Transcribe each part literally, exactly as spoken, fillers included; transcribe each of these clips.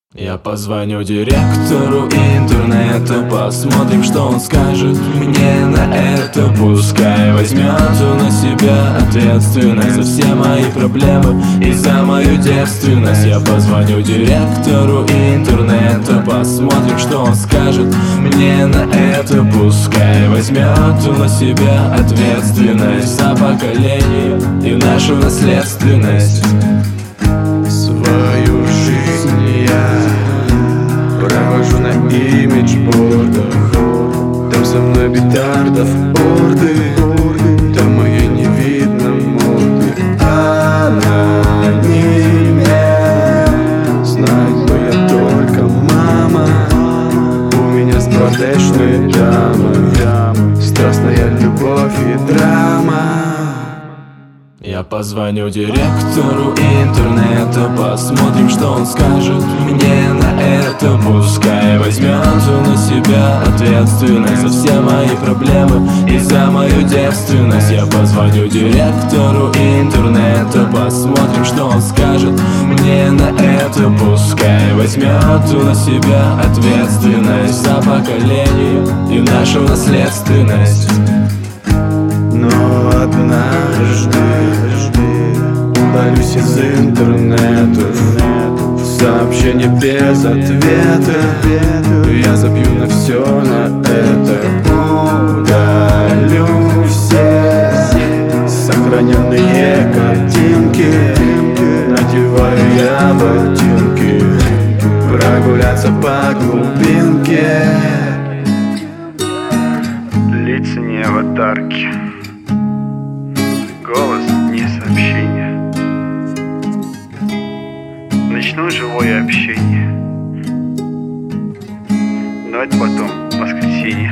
Я позвоню директору интернета, посмотрим, что он скажет мне на это. Пускай возьмет он на себя ответственность за все мои проблемы и за мою девственность. Я позвоню директору интернета, посмотрим, что он скажет мне на это. Пускай возьмет он на себя ответственность за поколение и нашу наследственность. Свою жизнь я провожу на имиджбордах. Там со мной петардов орды, там моей не видно морды. А на ними знать бы я только мама. У меня спортешные дамы, страстная любовь и драма. Я позвоню директору интернета, посмотрим, что он скажет мне на это. Пускай возьмет он на себя ответственность за все мои проблемы и за мою девственность. Я позвоню директору интернета, посмотрим, что он скажет мне на это. Пускай возьмет он на себя ответственность за поколение и нашу наследственность. Но однажды удалюсь из интернета, сообщение без ответа. Я забью на все на это. Удалю все сохраненные картинки, надеваю я ботинки, прогуляться по глубинке. Лица не аватарки, голос не сообщение. Начну живое общение, но это потом, воскресенье.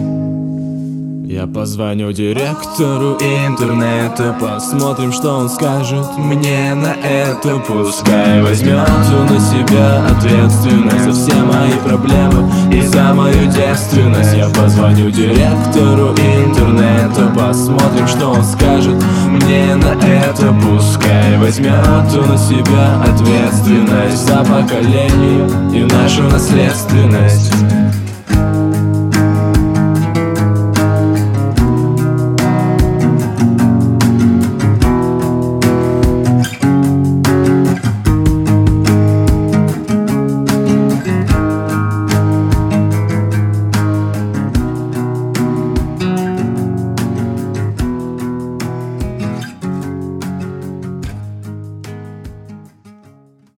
Я позвоню директору интернета, посмотрим, что он скажет мне на это. Пускай возьмет он на себя ответственность за все мои проблемы и за мою девственность. Я позвоню директору интернета, посмотрим, что он скажет мне на это. Пускай возьмет он на себя ответственность за поколение и нашу наследственность.